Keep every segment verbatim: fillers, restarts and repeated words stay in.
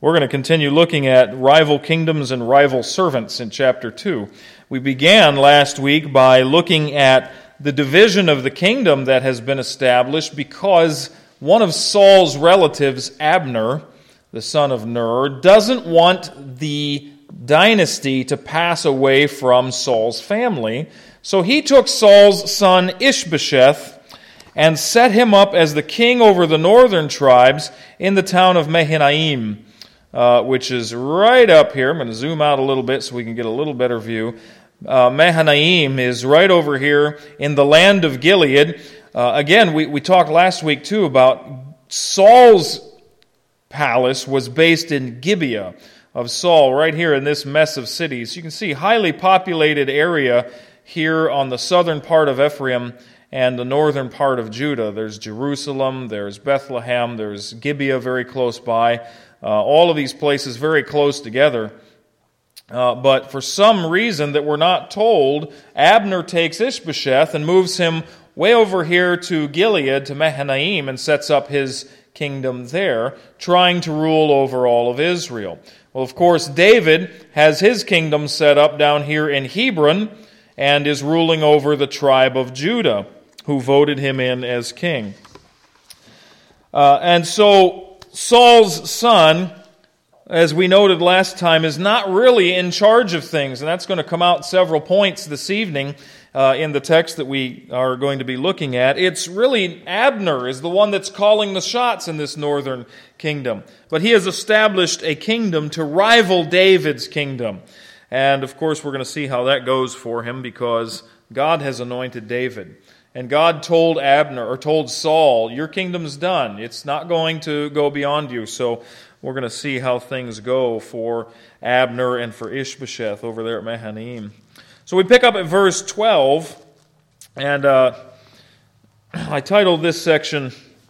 We're going to continue looking at rival kingdoms and rival servants in chapter two. We began last week by looking at the division of the kingdom that has been established because one of Saul's relatives, Abner, the son of Ner, doesn't want the dynasty to pass away from Saul's family. So he took Saul's son Ishbosheth and set him up as the king over the northern tribes in the town of Mahanaim, uh, which is right up here. I'm going to zoom out a little bit so we can get a little better view. Uh, Mahanaim is right over here in the land of Gilead. Uh, again, we, we talked last week too about Saul's palace was based in Gibeah of Saul, right here in this mess of cities. You can see highly populated area here on the southern part of Ephraim and the northern part of Judah. There's Jerusalem, there's Bethlehem, there's Gibeah very close by. Uh, all of these places very close together. Uh, but for some reason that we're not told, Abner takes Ishbosheth and moves him way over here to Gilead, to Mahanaim, and sets up his kingdom there, trying to rule over all of Israel. Well, of course, David has his kingdom set up down here in Hebron and is ruling over the tribe of Judah, who voted him in as king. Uh, and so Saul's son, as we noted last time, is not really in charge of things, and that's going to come out several points this evening uh, in the text that we are going to be looking at. It's really Abner is the one that's calling the shots in this northern kingdom, but he has established a kingdom to rival David's kingdom, and of course we're going to see how that goes for him because God has anointed David. And God told Abner, or told Saul, your kingdom's done. It's not going to go beyond you. So we're going to see how things go for Abner and for Ishbosheth over there at Mahanaim. So we pick up at verse twelve, and uh, I titled this section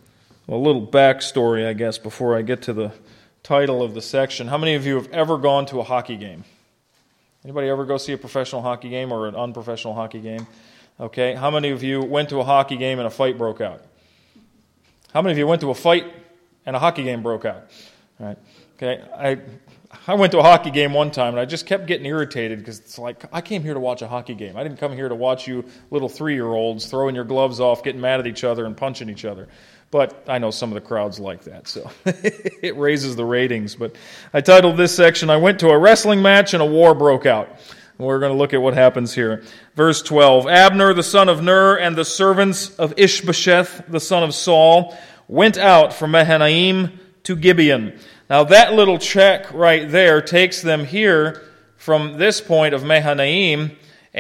a little backstory, I guess, before I get to the title of the section. How many of you have ever gone to a hockey game? Anybody ever go see a professional hockey game or an unprofessional hockey game? Okay, how many of you went to a hockey game and a fight broke out? How many of you went to a fight and a hockey game broke out? All right. Okay, I I went to a hockey game one time and I just kept getting irritated because it's like, I came here to watch a hockey game. I didn't come here to watch you little three-year-olds throwing your gloves off, getting mad at each other and punching each other. But I know some of the crowds like that, so it raises the ratings. But I titled this section, I went to a wrestling match and a war broke out. We're going to look at what happens here. Verse twelve, Abner the son of Ner and the servants of Ishbosheth the son of Saul went out from Mahanaim to Gibeon. Now that little check right there takes them here from this point of Mahanaim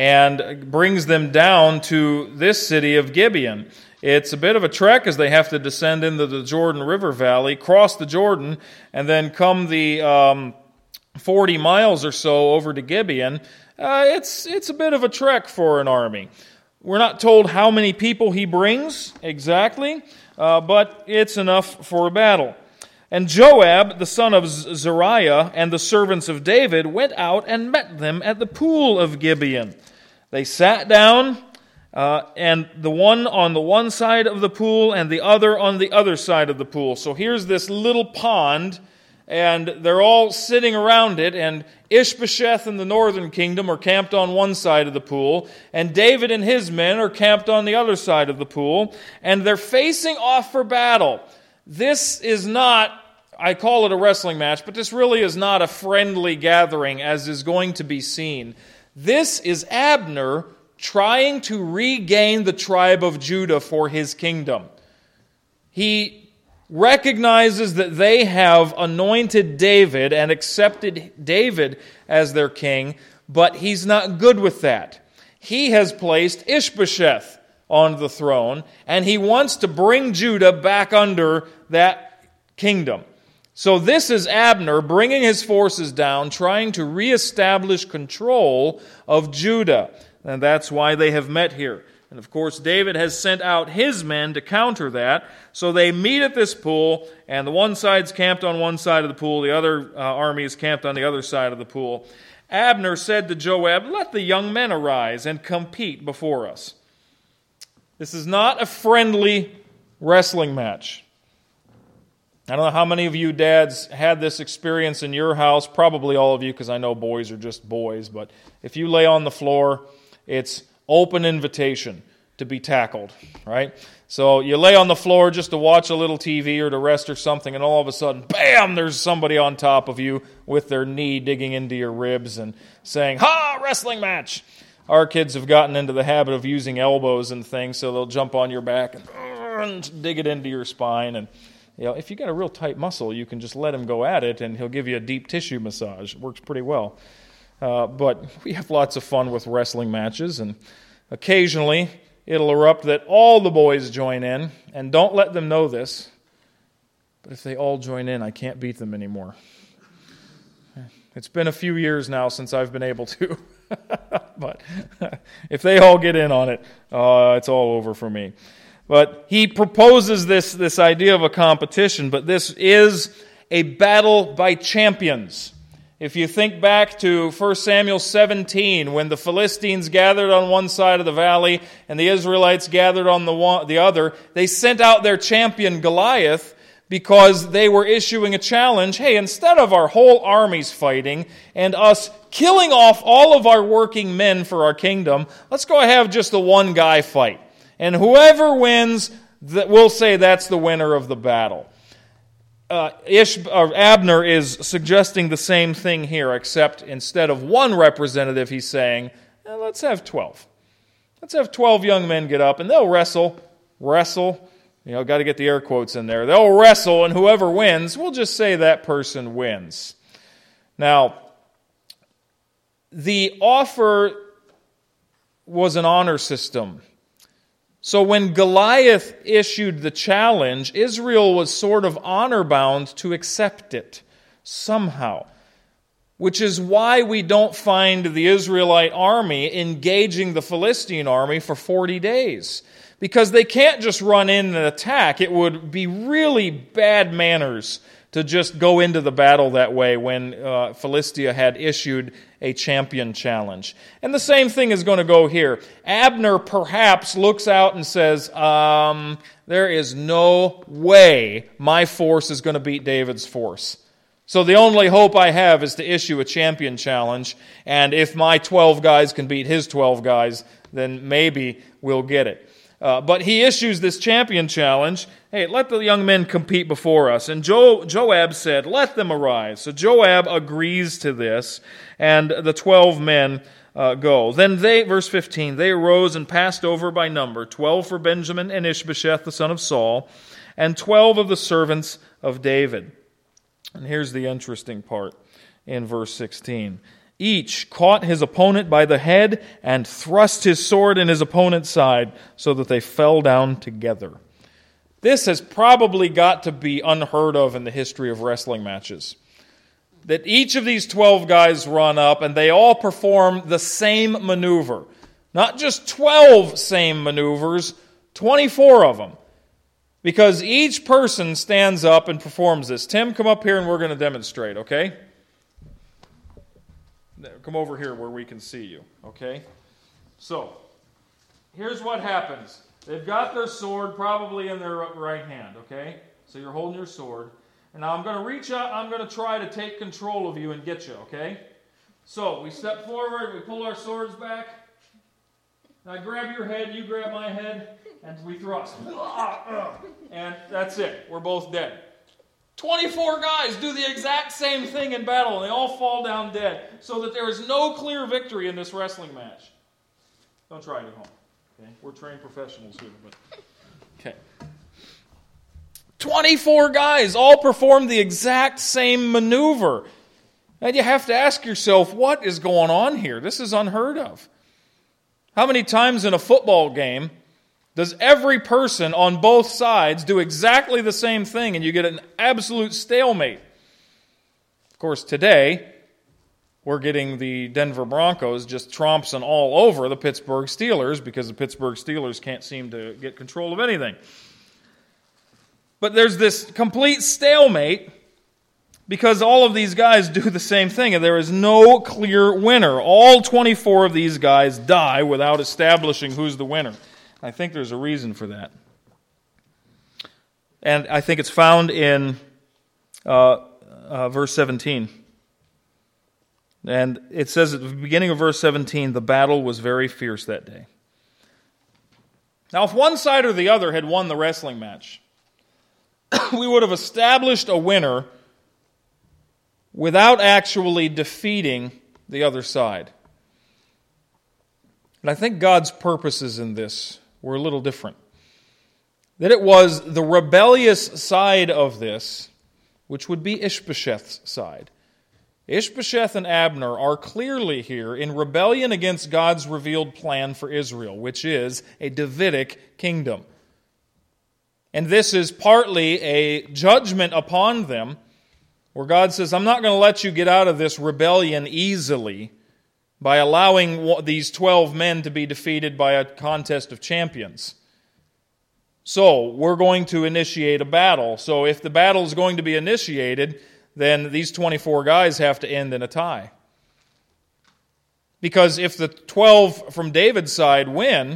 and brings them down to this city of Gibeon. It's a bit of a trek as they have to descend into the Jordan River Valley, cross the Jordan, and then come the um, forty miles or so over to Gibeon. Uh, it's it's a bit of a trek for an army. We're not told how many people he brings exactly, uh, but it's enough for a battle. And Joab, the son of Zeruiah, and the servants of David went out and met them at the pool of Gibeon. They sat down, uh, and the one on the one side of the pool and the other on the other side of the pool. So here's this little pond, and they're all sitting around it, and Ishbosheth and the northern kingdom are camped on one side of the pool, and David and his men are camped on the other side of the pool, and they're facing off for battle. This is not, I call it a wrestling match, but this really is not a friendly gathering, as is going to be seen. This is Abner trying to regain the tribe of Judah for his kingdom. He recognizes that they have anointed David and accepted David as their king, but he's not good with that. He has placed Ishbosheth on the throne, and he wants to bring Judah back under that kingdom. So this is Abner bringing his forces down, trying to reestablish control of Judah. And that's why they have met here. And of course, David has sent out his men to counter that. So they meet at this pool, and the one side's camped on one side of the pool, the other uh, army is camped on the other side of the pool. Abner said to Joab, "Let the young men arise and compete before us." This is not a friendly wrestling match. I don't know how many of you dads had this experience in your house, probably all of you, because I know boys are just boys, but if you lay on the floor, it's open invitation to be tackled, right? So you lay on the floor just to watch a little T V or to rest or something, and all of a sudden, bam, there's somebody on top of you with their knee digging into your ribs and saying, "Ha, wrestling match!" Our kids have gotten into the habit of using elbows and things, so they'll jump on your back and, and dig it into your spine. And you know, if you got a real tight muscle, you can just let him go at it, and he'll give you a deep tissue massage. It works pretty well. Uh, but we have lots of fun with wrestling matches, and occasionally it'll erupt that all the boys join in, and don't let them know this, but if they all join in, I can't beat them anymore. It's been a few years now since I've been able to, but if they all get in on it, uh, it's all over for me. But he proposes this, this idea of a competition, but this is a battle by champions. If you think back to First Samuel seventeen, when the Philistines gathered on one side of the valley and the Israelites gathered on the one, the other, they sent out their champion Goliath because they were issuing a challenge. Hey, instead of our whole armies fighting and us killing off all of our working men for our kingdom, let's go have just the one guy fight. And whoever wins, we'll say that's the winner of the battle. Uh, Ish, or Abner is suggesting the same thing here, except instead of one representative, he's saying, eh, let's have twelve. Let's have twelve young men get up, and they'll wrestle, wrestle, you know, got to get the air quotes in there. They'll wrestle, and whoever wins, we'll just say that person wins. Now, the offer was an honor system. So when Goliath issued the challenge, Israel was sort of honor-bound to accept it somehow, which is why we don't find the Israelite army engaging the Philistine army for forty days, because they can't just run in and attack. It would be really bad manners to just go into the battle that way when uh, Philistia had issued a champion challenge. And the same thing is going to go here. Abner perhaps looks out and says, um, there is no way my force is going to beat David's force. So the only hope I have is to issue a champion challenge, and if my twelve guys can beat his twelve guys, then maybe we'll get it. Uh, but he issues this champion challenge. Hey, let the young men compete before us. And jo- Joab said, let them arise. So Joab agrees to this, and the twelve men uh, go. Then they, verse fifteen, they arose and passed over by number, twelve for Benjamin and Ishbosheth, the son of Saul, and twelve of the servants of David. And here's the interesting part in verse sixteen. Each caught his opponent by the head and thrust his sword in his opponent's side so that they fell down together. This has probably got to be unheard of in the history of wrestling matches. That each of these twelve guys run up and they all perform the same maneuver. Not just twelve same maneuvers, twenty-four of them. Because each person stands up and performs this. Tim, come up here and we're going to demonstrate, okay? Come over here where we can see you, okay? So, here's what happens. They've got their sword probably in their right hand, okay? So you're holding your sword. And now I'm going to reach out, I'm going to try to take control of you and get you, okay? So, we step forward, we pull our swords back. I grab your head, you grab my head, and we thrust. And that's it. We're both dead. twenty-four guys do the exact same thing in battle, and they all fall down dead, so that there is no clear victory in this wrestling match. Don't try it at home. Okay? We're trained professionals here. But okay. twenty-four guys all perform the exact same maneuver. And you have to ask yourself, what is going on here? This is unheard of. How many times in a football game does every person on both sides do exactly the same thing and you get an absolute stalemate? Of course, today, we're getting the Denver Broncos just tromping all over the Pittsburgh Steelers because the Pittsburgh Steelers can't seem to get control of anything. But there's this complete stalemate because all of these guys do the same thing and there is no clear winner. All twenty-four of these guys die without establishing who's the winner. I think there's a reason for that. And I think it's found in uh, uh, verse seventeen. And it says at the beginning of verse seventeen, the battle was very fierce that day. Now, if one side or the other had won the wrestling match, we would have established a winner without actually defeating the other side. And I think God's purposes in this were a little different. That it was the rebellious side of this, which would be Ishbosheth's side. Ishbosheth and Abner are clearly here in rebellion against God's revealed plan for Israel, which is a Davidic kingdom. And this is partly a judgment upon them, where God says, I'm not going to let you get out of this rebellion easily by allowing these twelve men to be defeated by a contest of champions. So, we're going to initiate a battle. So, if the battle is going to be initiated, then these twenty-four guys have to end in a tie. Because if the twelve from David's side win,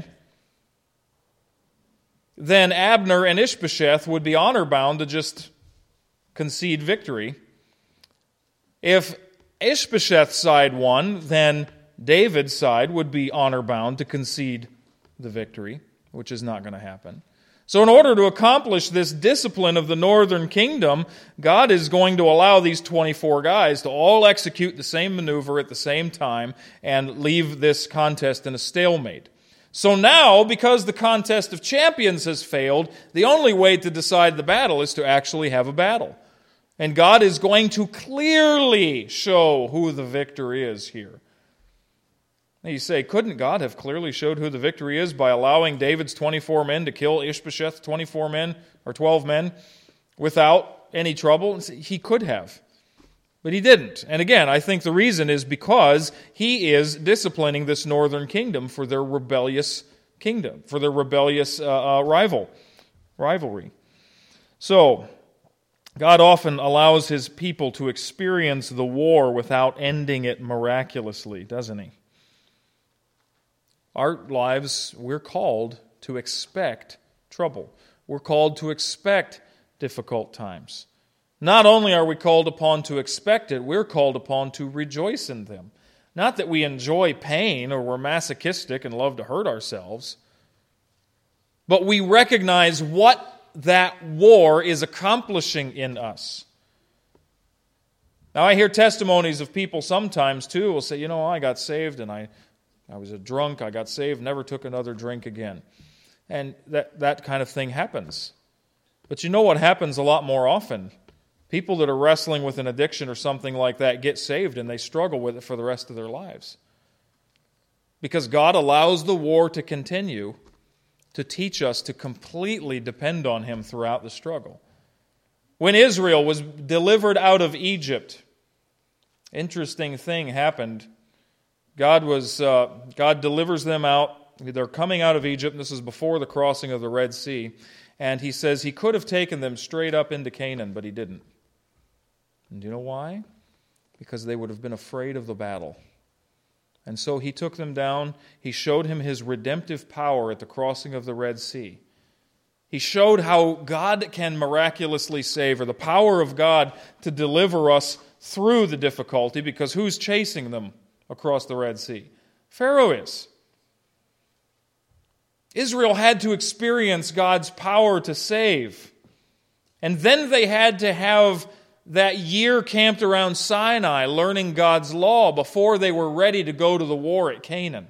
then Abner and Ishbosheth would be honor-bound to just concede victory. If Ishbosheth's side won, then David's side would be honor-bound to concede the victory, which is not going to happen. So in order to accomplish this discipline of the northern kingdom, God is going to allow these twenty-four guys to all execute the same maneuver at the same time and leave this contest in a stalemate. So now, because the contest of champions has failed, the only way to decide the battle is to actually have a battle. And God is going to clearly show who the victor is here. Now you say, couldn't God have clearly showed who the victory is by allowing David's twenty-four men to kill Ishbosheth's twenty-four men, or twelve men, without any trouble? He could have. But he didn't. And again, I think the reason is because he is disciplining this northern kingdom for their rebellious kingdom, for their rebellious uh, uh, rival, rivalry. So, God often allows his people to experience the war without ending it miraculously, doesn't he? Our lives, we're called to expect trouble. We're called to expect difficult times. Not only are we called upon to expect it, we're called upon to rejoice in them. Not that we enjoy pain or we're masochistic and love to hurt ourselves, but we recognize what that war is accomplishing in us. Now, I hear testimonies of people sometimes, too, will say, you know, I got saved and I, I was a drunk, I got saved, never took another drink again. And that, that kind of thing happens. But you know what happens a lot more often? People that are wrestling with an addiction or something like that get saved and they struggle with it for the rest of their lives. Because God allows the war to continue to teach us to completely depend on Him throughout the struggle. When Israel was delivered out of Egypt, interesting thing happened. God was uh, God delivers them out. They're coming out of Egypt, and this is before the crossing of the Red Sea. And He says He could have taken them straight up into Canaan, but He didn't. And do you know why? Because they would have been afraid of the battle. And so He took them down. He showed Him His redemptive power at the crossing of the Red Sea. He showed how God can miraculously save, or the power of God to deliver us through the difficulty, because who's chasing them across the Red Sea? Pharaoh is. Israel had to experience God's power to save. And then they had to have that year camped around Sinai learning God's law before they were ready to go to the war at Canaan.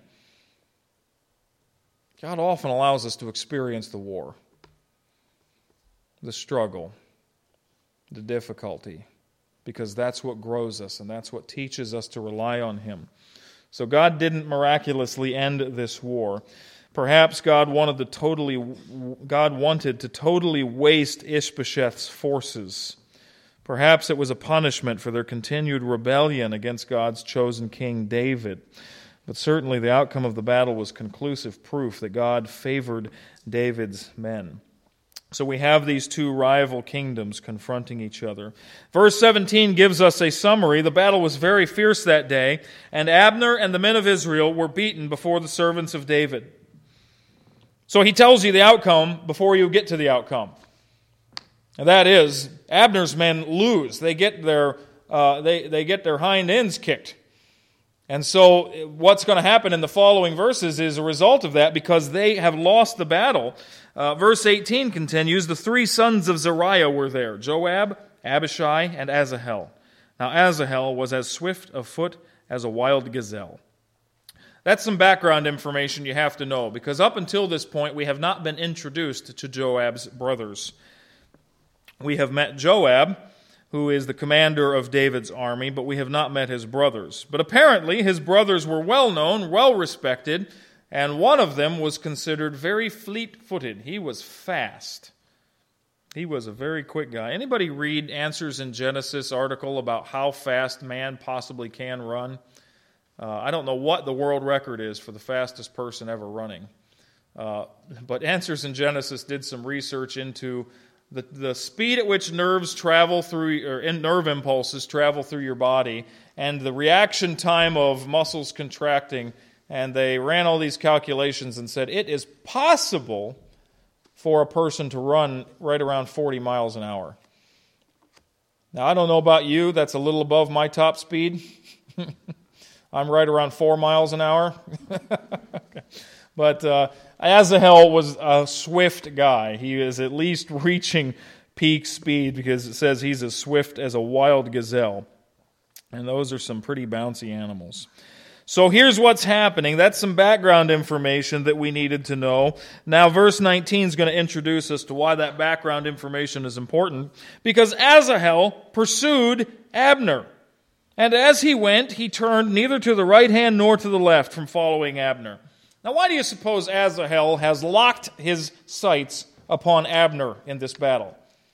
God often allows us to experience the war, the struggle, the difficulty, because that's what grows us and that's what teaches us to rely on Him. So God didn't miraculously end this war. Perhaps God wanted to totally God wanted to totally waste Ishbosheth's forces. Perhaps it was a punishment for their continued rebellion against God's chosen king David. But certainly the outcome of the battle was conclusive proof that God favored David's men. So we have these two rival kingdoms confronting each other. Verse seventeen gives us a summary. The battle was very fierce that day, and Abner and the men of Israel were beaten before the servants of David. So he tells you the outcome before you get to the outcome. And that is, Abner's men lose. They get their uh, they they get their hind ends kicked. And so what's going to happen in the following verses is a result of that, because they have lost the battle. Uh, verse eighteen continues, the three sons of Zeruiah were there, Joab, Abishai, and Asahel. Now Asahel was as swift of foot as a wild gazelle. That's some background information you have to know, because up until this point we have not been introduced to Joab's brothers. We have met Joab, who is the commander of David's army, but we have not met his brothers. But apparently his brothers were well known, well respected, and one of them was considered very fleet-footed. He was fast. He was a very quick guy. Anybody read Answers in Genesis article about how fast man possibly can run? Uh, I don't know what the world record is for the fastest person ever running. Uh, but Answers in Genesis did some research into the, the speed at which nerves travel through, or in nerve impulses travel through your body, and the reaction time of muscles contracting. And they ran all these calculations and said it is possible for a person to run right around forty miles an hour. Now, I don't know about you. That's a little above my top speed. I'm right around four miles an hour. Okay. But uh, Asahel was a swift guy. He is at least reaching peak speed, because it says he's as swift as a wild gazelle. And those are some pretty bouncy animals. So here's what's happening. That's some background information that we needed to know. Now, verse nineteen is going to introduce us to why that background information is important. Because Asahel pursued Abner. And as he went, he turned neither to the right hand nor to the left from following Abner. Now, why do you suppose Asahel has locked his sights upon Abner in this battle?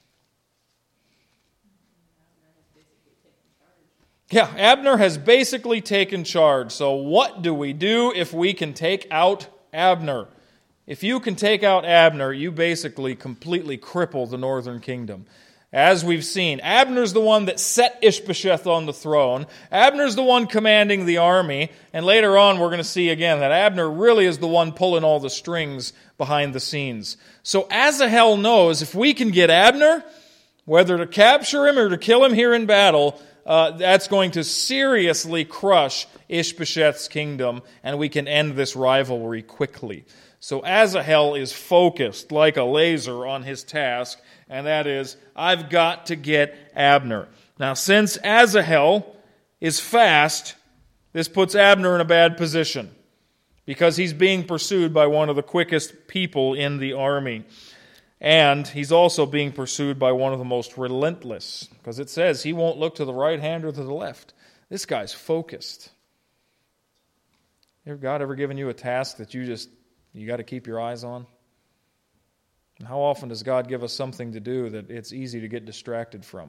Yeah, Abner has basically taken charge. So what do we do if we can take out Abner? If you can take out Abner, you basically completely cripple the northern kingdom. As we've seen, Abner's the one that set Ishbosheth on the throne. Abner's the one commanding the army. And later on, we're going to see again that Abner really is the one pulling all the strings behind the scenes. So Asahel knows if we can get Abner, whether to capture him or to kill him here in battle, uh, that's going to seriously crush Ishbosheth's kingdom, and we can end this rivalry quickly. So Asahel is focused like a laser on his task, and that is, I've got to get Abner. Now, since Asahel is fast, this puts Abner in a bad position, because he's being pursued by one of the quickest people in the army. And he's also being pursued by one of the most relentless, because it says he won't look to the right hand or to the left. This guy's focused. Have God ever given you a task that you just, you got to keep your eyes on? And how often does God give us something to do that it's easy to get distracted from?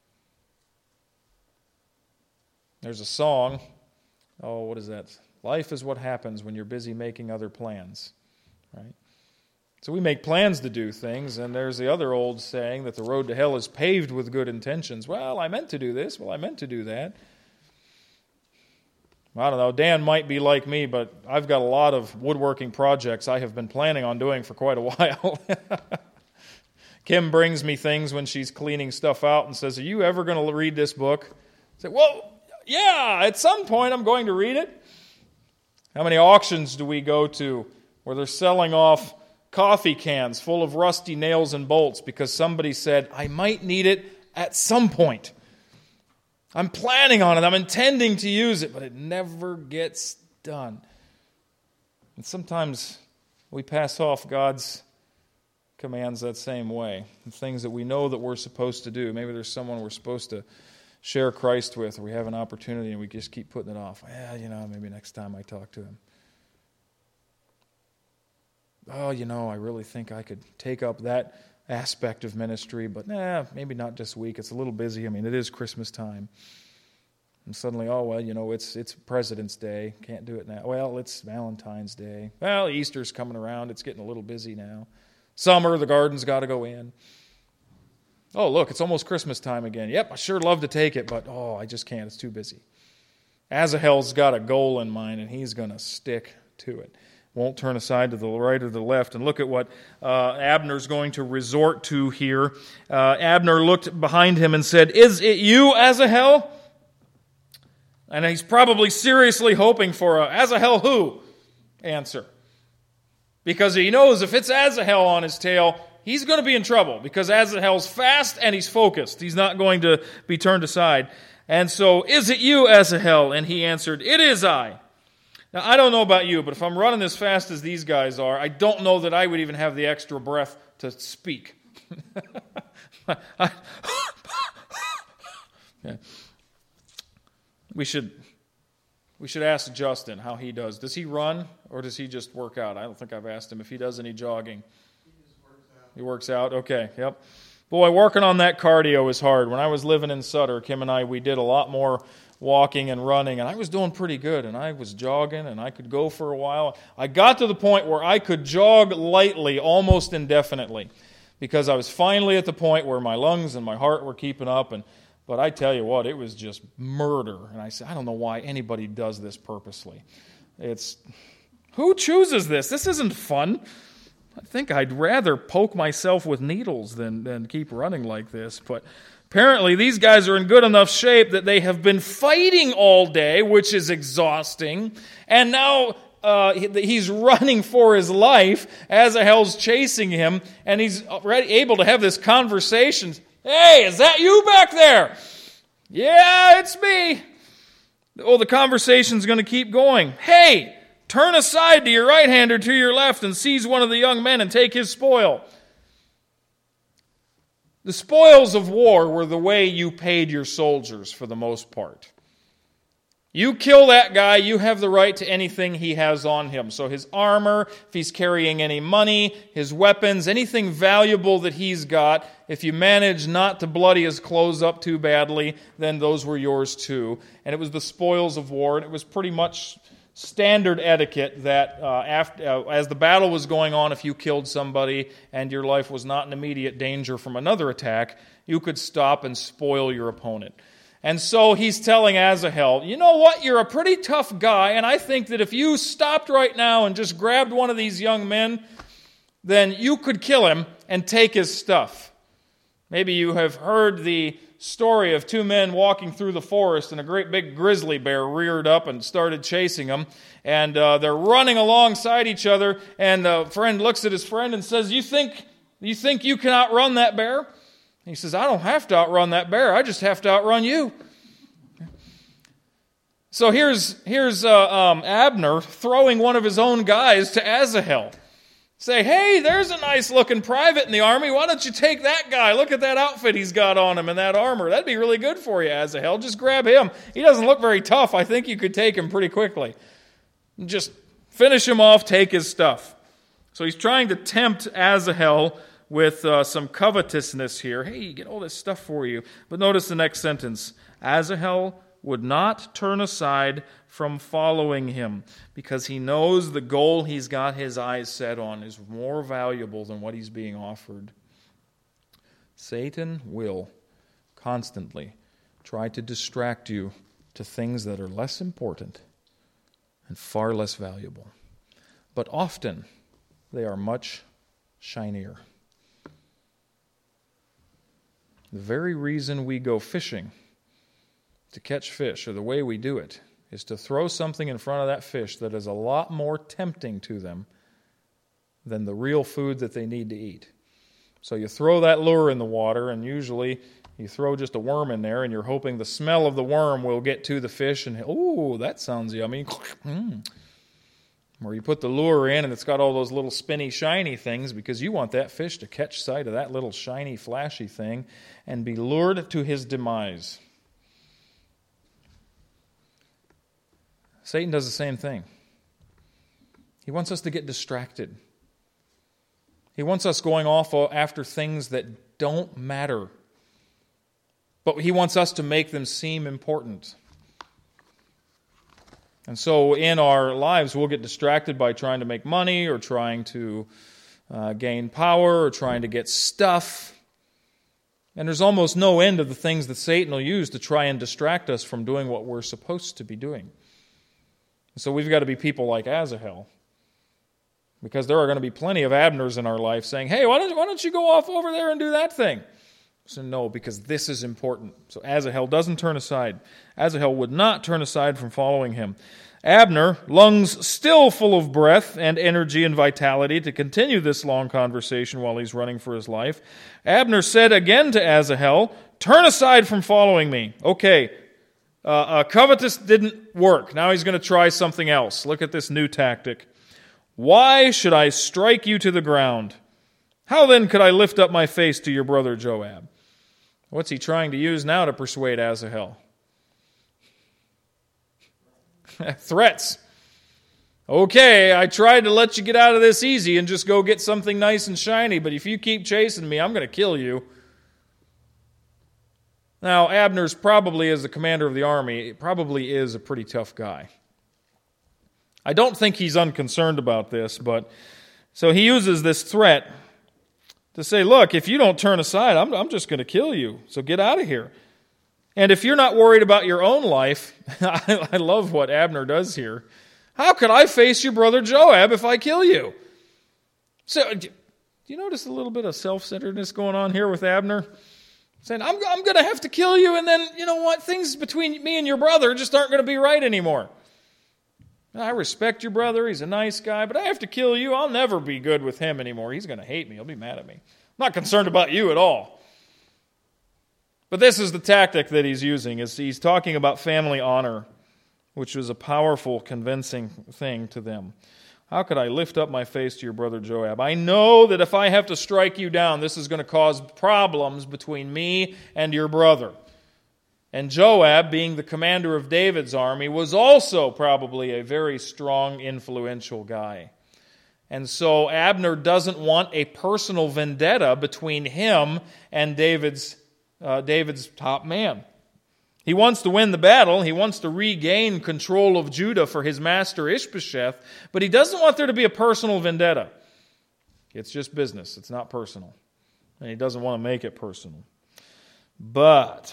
There's a song, oh, what is that? Life is what happens when you're busy making other plans, right? So we make plans to do things, and there's the other old saying that the road to hell is paved with good intentions. Well, I meant to do this. Well, I meant to do that. I don't know. Dan might be like me, but I've got a lot of woodworking projects I have been planning on doing for quite a while. Kim brings me things when she's cleaning stuff out and says, are you ever going to read this book? I say, well, yeah, at some point I'm going to read it. How many auctions do we go to where they're selling off coffee cans full of rusty nails and bolts because somebody said, I might need it at some point. I'm planning on it. I'm intending to use it, but it never gets done. And sometimes we pass off God's commands that same way. The things that we know that we're supposed to do. Maybe there's someone we're supposed to share Christ with, or we have an opportunity and we just keep putting it off. Well, you know, maybe next time I talk to him. Oh, you know, I really think I could take up that aspect of ministry, but nah, maybe not this week. It's a little busy. I mean, it is Christmas time. And suddenly, oh, well, you know, it's it's President's Day. Can't do it now. Well, it's Valentine's Day. Well, Easter's coming around. It's getting a little busy now. Summer, the garden's got to go in. Oh, look, it's almost Christmas time again. Yep, I sure love to take it, but oh, I just can't. It's too busy. Asahel's got a goal in mind, and he's going to stick to it. Won't turn aside to the right or the left. And look at what uh, Abner's going to resort to here. Uh, Abner looked behind him and said, "Is it you, Asahel?" And he's probably seriously hoping for a "Asahel who?" answer. Because he knows if it's Asahel on his tail, he's going to be in trouble. Because Asahel's fast and he's focused. He's not going to be turned aside. And so, "Is it you, Asahel?" And he answered, "It is I." Now, I don't know about you, but if I'm running as fast as these guys are, I don't know that I would even have the extra breath to speak. yeah. We should we should ask Justin how he does. Does he run or does he just work out? I don't think I've asked him if he does any jogging. He just works out. He works out? Okay, yep. Boy, working on that cardio is hard. When I was living in Sutter, Kim and I, we did a lot more walking and running, and I was doing pretty good, and I was jogging, and I could go for a while. I got to the point where I could jog lightly almost indefinitely because I was finally at the point where my lungs and my heart were keeping up, and but I tell you what, it was just murder. And I said, I don't know why anybody does this purposely. It's, who chooses this? This isn't fun. I think I'd rather poke myself with needles than, than keep running like this, but apparently, these guys are in good enough shape that they have been fighting all day, which is exhausting, and now uh, he's running for his life. Asahel's chasing him, and he's already able to have this conversation. "Hey, is that you back there?" "Yeah, it's me." Oh, the conversation's going to keep going. "Hey, turn aside to your right hand or to your left and seize one of the young men and take his spoil." The spoils of war were the way you paid your soldiers for the most part. You kill that guy, you have the right to anything he has on him. So his armor, if he's carrying any money, his weapons, anything valuable that he's got, if you manage not to bloody his clothes up too badly, then those were yours too. And it was the spoils of war, and it was pretty much standard etiquette that uh, after, uh, as the battle was going on, if you killed somebody and your life was not in immediate danger from another attack, you could stop and spoil your opponent. And so he's telling Asahel, "You know what? You're a pretty tough guy, and I think that if you stopped right now and just grabbed one of these young men, then you could kill him and take his stuff." Maybe you have heard the story of two men walking through the forest, and a great big grizzly bear reared up and started chasing them. And uh, they're running alongside each other, and the friend looks at his friend and says, you think, you think you can outrun that bear? And he says, "I don't have to outrun that bear. I just have to outrun you." So here's, here's uh, um, Abner throwing one of his own guys to Asahel. Say, "Hey, there's a nice-looking private in the army. Why don't you take that guy? Look at that outfit he's got on him and that armor. That'd be really good for you, Asahel. Just grab him. He doesn't look very tough. I think you could take him pretty quickly. Just finish him off, take his stuff." So he's trying to tempt Asahel with uh, some covetousness here. Hey, get all this stuff for you. But notice the next sentence. Asahel would not turn aside from following him because he knows the goal he's got his eyes set on is more valuable than what he's being offered. Satan will constantly try to distract you to things that are less important and far less valuable. But often they are much shinier. The very reason we go fishing to catch fish, or the way we do it, is to throw something in front of that fish that is a lot more tempting to them than the real food that they need to eat. So you throw that lure in the water, and usually you throw just a worm in there, and you're hoping the smell of the worm will get to the fish, and, oh, that sounds yummy. Mm. Or you put the lure in, and it's got all those little spinny, shiny things, because you want that fish to catch sight of that little shiny, flashy thing and be lured to his demise. Satan does the same thing. He wants us to get distracted. He wants us going off after things that don't matter. But he wants us to make them seem important. And so in our lives, we'll get distracted by trying to make money or trying to uh, gain power or trying to get stuff. And there's almost no end of the things that Satan will use to try and distract us from doing what we're supposed to be doing. So we've got to be people like Asahel, Because there are going to be plenty of Abners in our life saying, hey, why don't, why don't you go off over there and do that thing? So no, because this is important. So Asahel doesn't turn aside. Asahel would not turn aside from following him. Abner, lungs still full of breath and energy and vitality to continue this long conversation while he's running for his life. Abner said again to Asahel, turn aside from following me. Okay, uh, uh, covetous didn't work. Now he's going to try something else. Look at this new tactic. Why should I strike you to the ground? How then could I lift up my face to your brother Joab? What's he trying to use now to persuade Asahel? Threats. Okay, I tried to let you get out of this easy and just go get something nice and shiny, but if you keep chasing me, I'm going to kill you. Now, Abner's probably, as the commander of the army, probably is a pretty tough guy. I don't think he's unconcerned about this, but so he uses this threat to say, look, if you don't turn aside, I'm, I'm just going to kill you, so get out of here. And if you're not worried about your own life, I, I love what Abner does here. How could I face your brother Joab if I kill you? So, do you notice a little bit of self-centeredness going on here with Abner? Saying, I'm, I'm going to have to kill you, and then, you know what, things between me and your brother just aren't going to be right anymore. I respect your brother, he's a nice guy, but I have to kill you. I'll never be good with him anymore. He's going to hate me, he'll be mad at me. I'm not concerned about you at all. But this is the tactic that he's using, is he's talking about family honor, which was a powerful, convincing thing to them. How could I lift up my face to your brother Joab? I know that if I have to strike you down, this is going to cause problems between me and your brother. And Joab, being the commander of David's army, was also probably a very strong, influential guy. And so Abner doesn't want a personal vendetta between him and David's, uh, David's top man. He wants to win the battle. He wants to regain control of Judah for his master Ishbosheth, but he doesn't want there to be a personal vendetta. It's just business. It's not personal. And he doesn't want to make it personal. But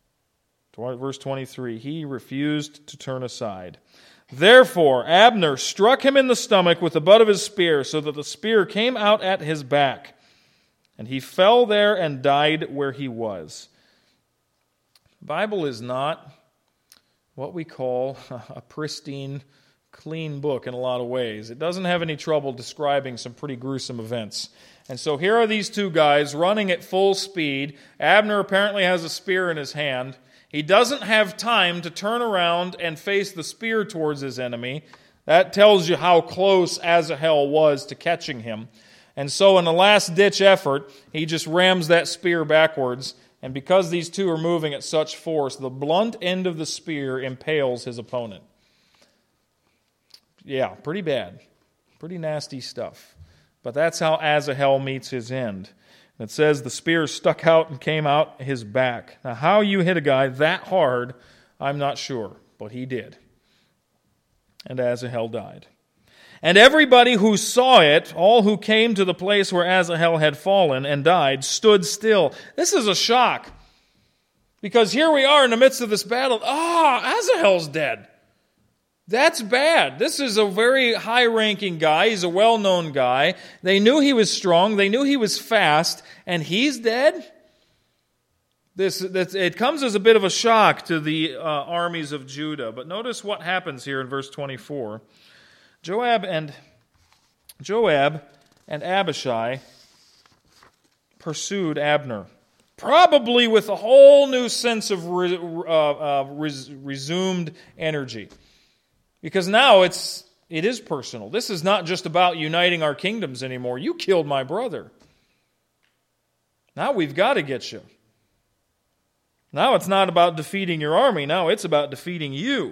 verse twenty-three, he refused to turn aside. Therefore, Abner struck him in the stomach with the butt of his spear, so that the spear came out at his back. And he fell there and died where he was. The Bible is not what we call a pristine, clean book in a lot of ways. It doesn't have any trouble describing some pretty gruesome events. And so here are these two guys running at full speed. Abner apparently has a spear in his hand. He doesn't have time to turn around and face the spear towards his enemy. That tells you how close Asahel was to catching him. And so in the last-ditch effort, he just rams that spear backwards. And because these two are moving at such force, the blunt end of the spear impales his opponent. Yeah, pretty bad. Pretty nasty stuff. But that's how Asahel meets his end. It says the spear stuck out and came out his back. Now, how you hit a guy that hard, I'm not sure, but he did. And Asahel died. And everybody who saw it, all who came to the place where Asahel had fallen and died, stood still. This is a shock. Because here we are in the midst of this battle. Ah, oh, Asahel's dead. That's bad. This is a very high-ranking guy. He's a well-known guy. They knew he was strong. They knew he was fast. And he's dead? This, this it comes as a bit of a shock to the uh, armies of Judah. But notice what happens here in verse twenty-four. Joab and Joab and Abishai pursued Abner, probably with a whole new sense of re, uh, uh, res, resumed energy. Because now it's it is personal. This is not just about uniting our kingdoms anymore. You killed my brother. Now we've got to get you. Now it's not about defeating your army. Now it's about defeating you.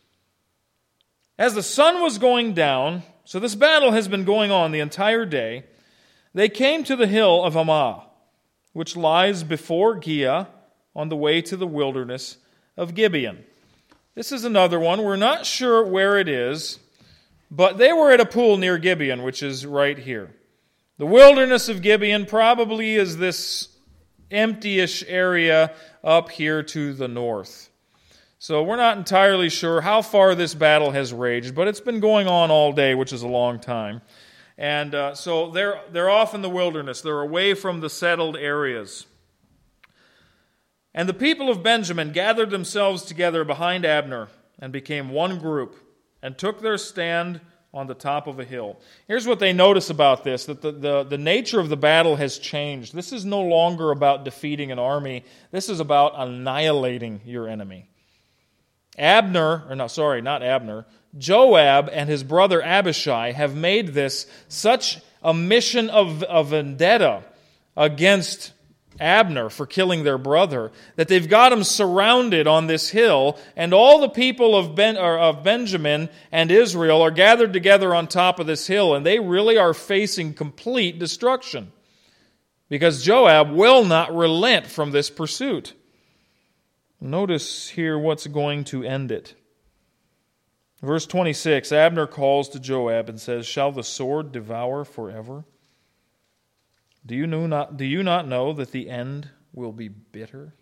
As the sun was going down, so this battle has been going on the entire day, they came to the hill of Ammah, which lies before Giah on the way to the wilderness of Gibeon. This is another one. We're not sure where it is, but they were at a pool near Gibeon, which is right here. The wilderness of Gibeon probably is this empty-ish area up here to the north. So we're not entirely sure how far this battle has raged, but it's been going on all day, which is a long time. And uh, so they're, they're off in the wilderness. They're away from the settled areas. And the people of Benjamin gathered themselves together behind Abner and became one group and took their stand on the top of a hill. Here's what they notice about this, that the, the, the nature of the battle has changed. This is no longer about defeating an army. This is about annihilating your enemy. Abner, or no, sorry, not Abner, Joab and his brother Abishai have made this such a mission of, of vendetta against Abner for killing their brother, that they've got him surrounded on this hill, and all the people of, ben, or of Benjamin and Israel are gathered together on top of this hill, and they really are facing complete destruction because Joab will not relent from this pursuit. Notice here what's going to end it. Verse twenty-six, Abner calls to Joab and says, "Shall the sword devour forever? Do you know not, do you not know that the end will be bitter?"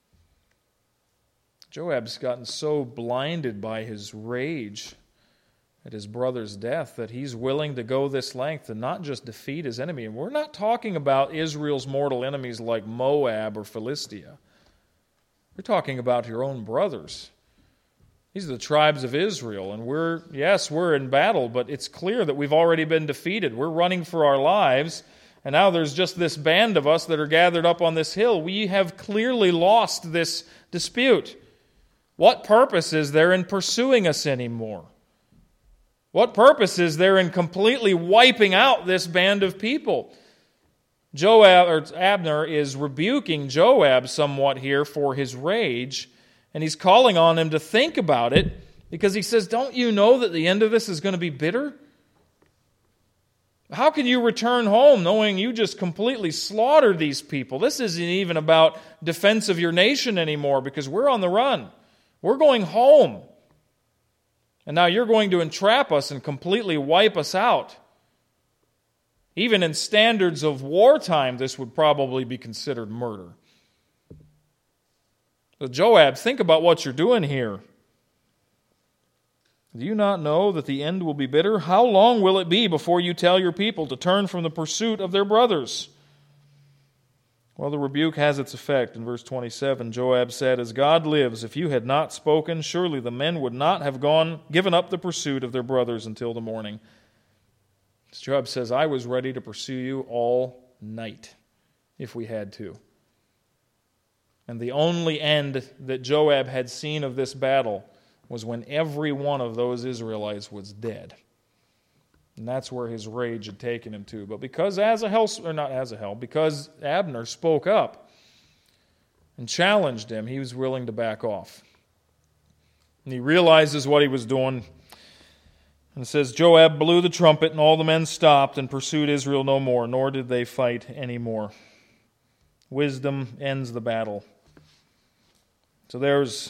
Joab's gotten so blinded by his rage at his brother's death that he's willing to go this length and not just defeat his enemy. And we're not talking about Israel's mortal enemies like Moab or Philistia. We're talking about your own brothers. These are the tribes of Israel, and we're, yes, we're in battle, but it's clear that we've already been defeated. We're running for our lives. And now there's just this band of us that are gathered up on this hill. We have clearly lost this dispute. What purpose is there in pursuing us anymore? What purpose is there in completely wiping out this band of people? Joab, or Abner is rebuking Joab somewhat here for his rage, and he's calling on him to think about it because he says, "Don't you know that the end of this is going to be bitter? How can you return home knowing you just completely slaughtered these people? This isn't even about defense of your nation anymore because we're on the run. We're going home. And now you're going to entrap us and completely wipe us out." Even in standards of wartime, this would probably be considered murder. So Joab, think about what you're doing here. Do you not know that the end will be bitter? How long will it be before you tell your people to turn from the pursuit of their brothers? Well, the rebuke has its effect. In verse twenty-seven, Joab said, "As God lives, if you had not spoken, surely the men would not have gone, given up the pursuit of their brothers until the morning." Joab says, "I was ready to pursue you all night if we had to." And the only end that Joab had seen of this battle was when every one of those Israelites was dead. And that's where his rage had taken him to. But because Asahel, or not Asahel, because Abner spoke up and challenged him, he was willing to back off. And he realizes what he was doing. And it says, Joab blew the trumpet, and all the men stopped and pursued Israel no more, nor did they fight any more. Wisdom ends the battle. So there's...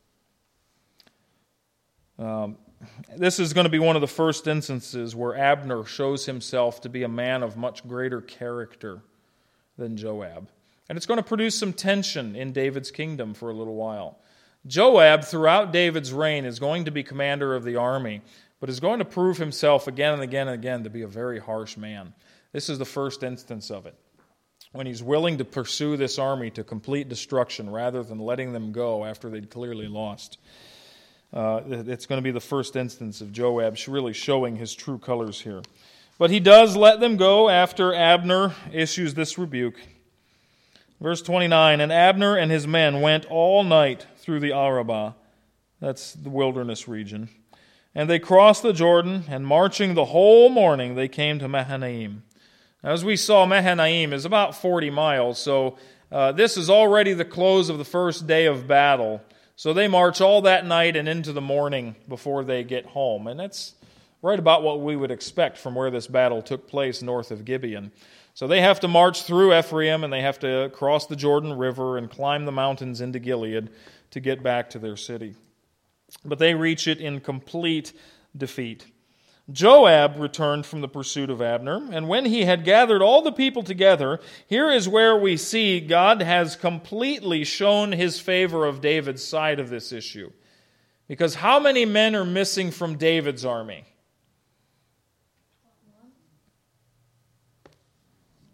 Um, this is going to be one of the first instances where Abner shows himself to be a man of much greater character than Joab. And it's going to produce some tension in David's kingdom for a little while. Joab, throughout David's reign, is going to be commander of the army, but is going to prove himself again and again and again to be a very harsh man. This is the first instance of it, when he's willing to pursue this army to complete destruction rather than letting them go after they'd clearly lost. Uh, it's going to be the first instance of Joab really showing his true colors here. But he does let them go after Abner issues this rebuke. Verse twenty-nine, and Abner and his men went all night through the Arabah, that's the wilderness region, and they crossed the Jordan, and marching the whole morning they came to Mahanaim. Now, as we saw, Mahanaim is about forty miles, so uh, this is already the close of the first day of battle. So they march all that night and into the morning before they get home. And that's right about what we would expect from where this battle took place north of Gibeon. So they have to march through Ephraim, and they have to cross the Jordan River and climb the mountains into Gilead to get back to their city. But they reach it in complete defeat. Joab returned from the pursuit of Abner, and when he had gathered all the people together, here is where we see God has completely shown his favor of David's side of this issue. Because how many men are missing from David's army?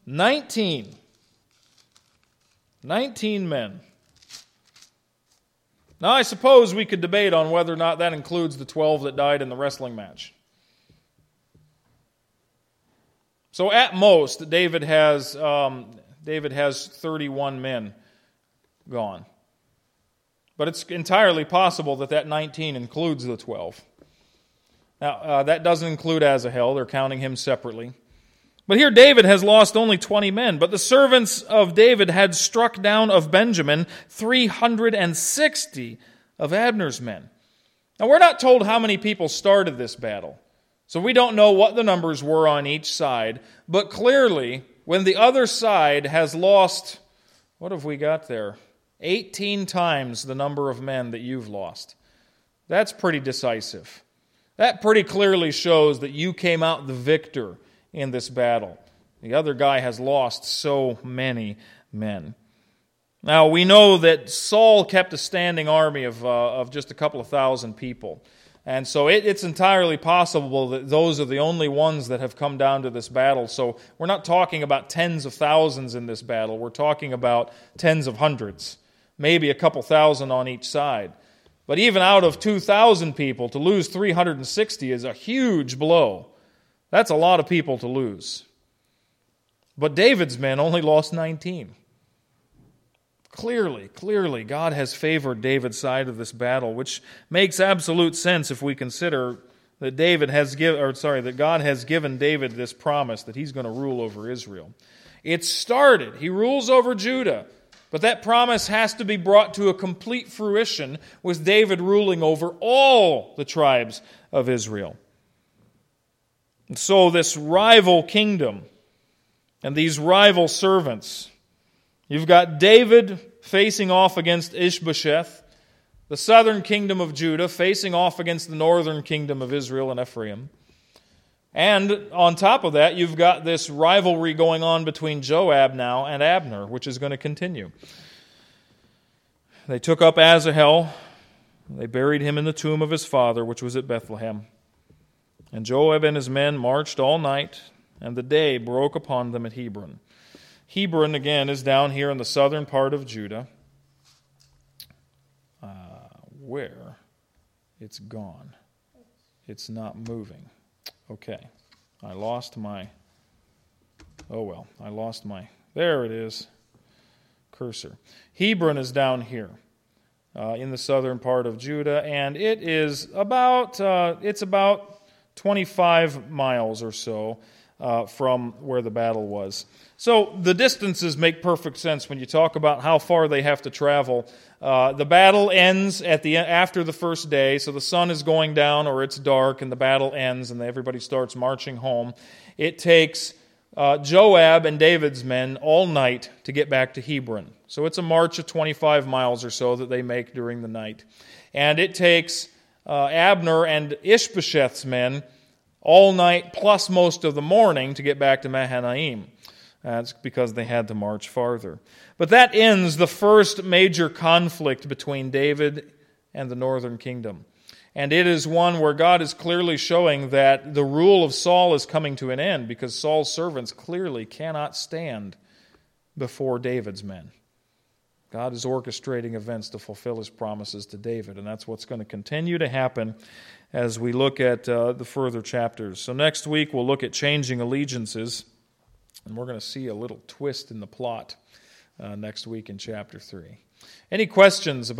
Nineteen. Nineteen men. Now, I suppose we could debate on whether or not that includes the twelve that died in the wrestling match. So at most, David has um, David has thirty-one men gone. But it's entirely possible that that nineteen includes the twelve. Now, uh, that doesn't include Asahel. They're counting him separately. But here David has lost only twenty men. But the servants of David had struck down of Benjamin three hundred sixty of Abner's men. Now, we're not told how many people started this battle. So we don't know what the numbers were on each side, but clearly, when the other side has lost, what have we got there? eighteen times the number of men that you've lost. That's pretty decisive. That pretty clearly shows that you came out the victor in this battle. The other guy has lost so many men. Now, we know that Saul kept a standing army of, uh, of just a couple of thousand people. And so it, it's entirely possible that those are the only ones that have come down to this battle. So we're not talking about tens of thousands in this battle. We're talking about tens of hundreds, maybe a couple thousand on each side. But even out of two thousand people, to lose three hundred sixty is a huge blow. That's a lot of people to lose. But David's men only lost nineteen. Clearly, clearly, God has favored David's side of this battle, which makes absolute sense if we consider that David has given, or sorry, that God has given David this promise that he's going to rule over Israel. It started. He rules over Judah, but that promise has to be brought to a complete fruition with David ruling over all the tribes of Israel. And so this rival kingdom and these rival servants, you've got David facing off against Ishbosheth, the southern kingdom of Judah facing off against the northern kingdom of Israel and Ephraim. And on top of that, you've got this rivalry going on between Joab now and Abner, which is going to continue. They took up Asahel. They buried him in the tomb of his father, which was at Bethlehem. And Joab and his men marched all night, and the day broke upon them at Hebron. Hebron, again, is down here in the southern part of Judah, uh, where it's gone. It's not moving. Okay, I lost my, oh well, I lost my, there it is, cursor. Hebron is down here uh, in the southern part of Judah, and it is about, uh, it's about twenty-five miles or so uh, from where the battle was. So the distances make perfect sense when you talk about how far they have to travel. Uh, the battle ends at the after the first day, so the sun is going down or it's dark, and the battle ends, and everybody starts marching home. It takes uh, Joab and David's men all night to get back to Hebron. So it's a march of twenty-five miles or so that they make during the night. And it takes uh, Abner and Ishbosheth's men all night plus most of the morning to get back to Mahanaim. That's because they had to march farther. But that ends the first major conflict between David and the northern kingdom. And it is one where God is clearly showing that the rule of Saul is coming to an end, because Saul's servants clearly cannot stand before David's men. God is orchestrating events to fulfill his promises to David, and that's what's going to continue to happen as we look at uh, the further chapters. So next week we'll look at changing allegiances. And we're going to see a little twist in the plot uh, next week in chapter three. Any questions about